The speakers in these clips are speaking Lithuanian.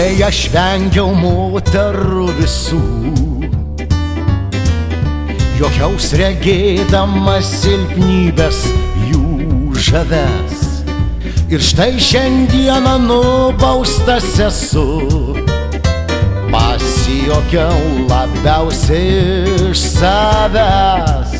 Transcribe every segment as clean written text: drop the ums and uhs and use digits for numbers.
Ilgai aš vengiau moterų visų, jokiaus regėdamas silpnybės jų žaves. Ir štai šiandieną nubaustas esu, pasijuokiau labiausiai iš savęs.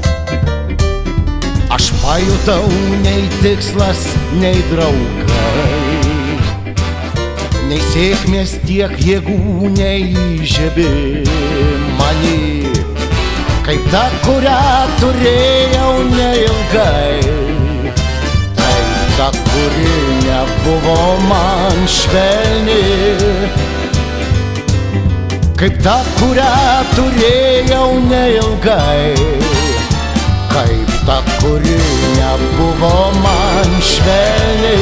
Aš pajutau nei tikslas, nei draugai, nei sėkmės tiek jėgų neįžiebė mani, kaip ta, kurią turėjau neilgai, kaip ta, kuri nebuvo man švelni, kaip ta, kurią turėjau neilgai, kaip ta, kuri nebuvo man švelni.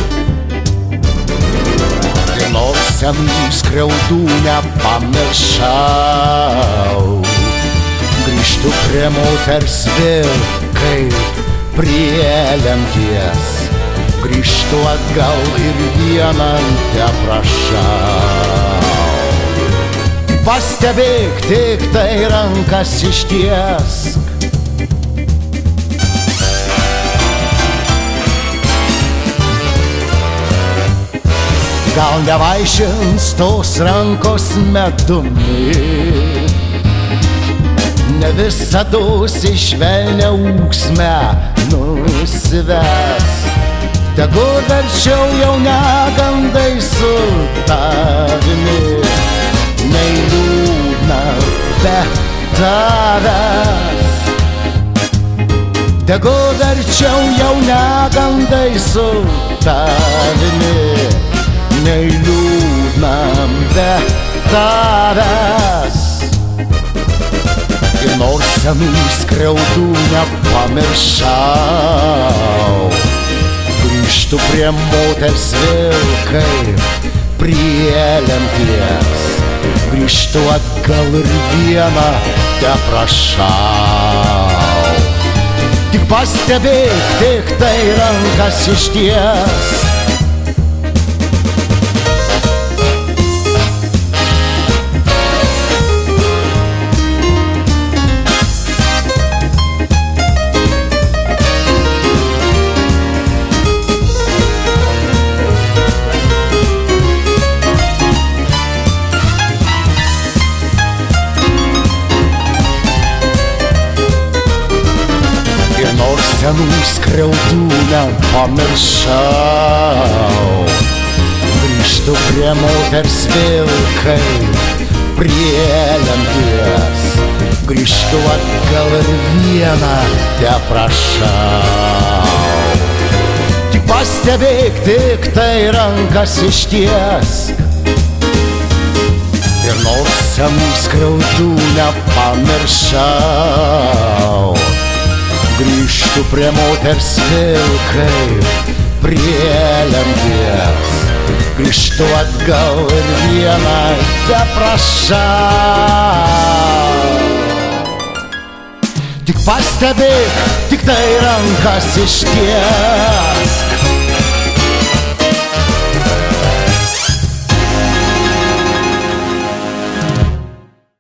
Ir nors senų skriaudų nepamiršau, grįžtu prie moters vėl kaip prie lemties. Grįžtu atgal ir vieną teprašau. Pastebėk tik tai rankas ištiesk. Gal nevaišins tos rankos medumi, ne visados į švelnią ūksmę nusives. Tegu verčiau jau negandai su tavimi, nei liūdna be tavęs. Tegu verčiau jau negandai su tavimi, nei liūdna be tavęs. Ir nors senų skriaudų nepamiršau, grįžtu prie moters vėl kaip prie lemties. Grįžtu atgal ir vieną teprašau. Tik pastebėk tik tai rankas ištiesk. Nors senų skriaudų nepamiršau, grįžtu prie moters vėl kaip prie lemties. Grįžtu atgal ir vieną teprašau. Tik pastebėk tik tai rankas ištiesk. Ir nors senų skriaudų nepamiršau, grįžtu prie moters vėl kaip prie lemties. Grįžtu atgal ir vieną teprašau. Tik pastebėk tik tai rankas ištiesk.